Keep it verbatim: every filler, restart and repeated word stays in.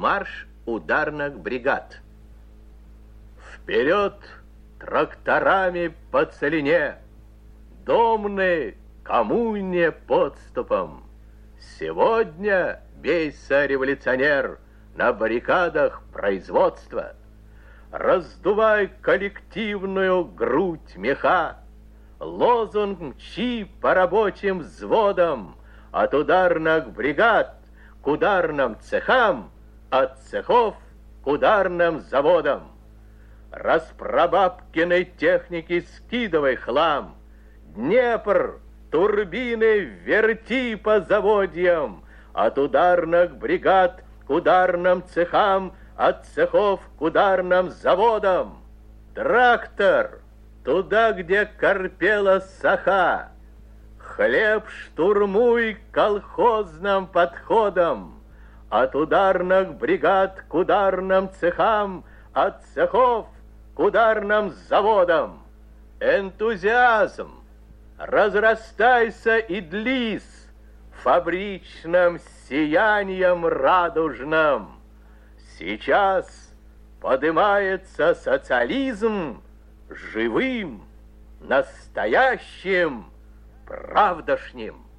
Марш ударных бригад. Вперед тракторами по целине, домны коммуне подступом. Сегодня бейся, революционер, на баррикадах производства. Раздувай коллективную грудь меха, лозунг мчи по рабочим взводам, от ударных бригад к ударным цехам, от цехов к ударным заводам. Распробабкиной техники скидывай хлам, Днепр, турбины верти по заводьям, от ударных бригад к ударным цехам, от цехов к ударным заводам. Трактор, туда, где корпела саха, хлеб штурмуй колхозным подходом, от ударных бригад к ударным цехам, от цехов к ударным заводам. Энтузиазм, разрастайся и длись фабричным сиянием радужным. Сейчас подымается социализм живым, настоящим, правдошним.